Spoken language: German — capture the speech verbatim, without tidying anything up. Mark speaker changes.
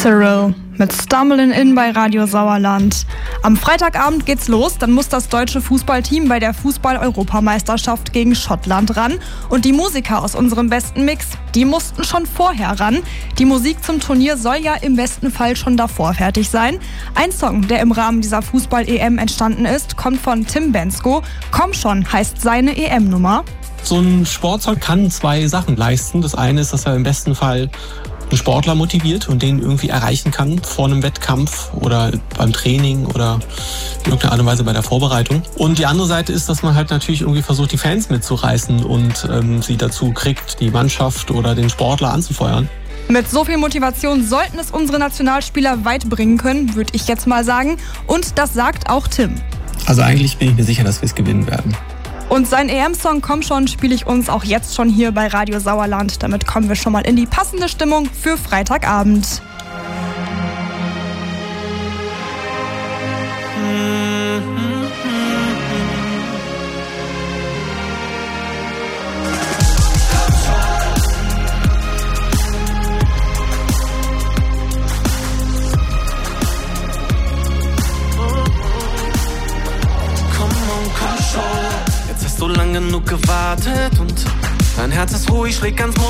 Speaker 1: Cyril mit Stumbling In bei Radio Sauerland. Am Freitagabend geht's los, dann muss das deutsche Fußballteam bei der Fußball-Europameisterschaft gegen Schottland ran. Und die Musiker aus unserem besten Mix, die mussten schon vorher ran. Die Musik zum Turnier soll ja im besten Fall schon davor fertig sein. Ein Song, der im Rahmen dieser Fußball-E M entstanden ist, kommt von Tim Bendzko. Komm schon heißt seine E M-Nummer.
Speaker 2: So ein Sportsong kann zwei Sachen leisten. Das eine ist, dass er im besten Fall einen Sportler motiviert und den irgendwie erreichen kann vor einem Wettkampf oder beim Training oder in irgendeiner Art und Weise bei der Vorbereitung. Und die andere Seite ist, dass man halt natürlich irgendwie versucht, die Fans mitzureißen und ähm, sie dazu kriegt, die Mannschaft oder den Sportler anzufeuern.
Speaker 1: Mit so viel Motivation sollten es unsere Nationalspieler weit bringen können, würde ich jetzt mal sagen. Und das sagt auch Tim.
Speaker 2: Also eigentlich bin ich mir sicher, dass wir es gewinnen werden.
Speaker 1: Und sein E M-Song Komm schon spiele ich uns auch jetzt schon hier bei Radio Sauerland. Damit kommen wir schon mal in die passende Stimmung für Freitagabend.
Speaker 3: So lange genug gewartet und dein Herz ist ruhig, schlägt ganz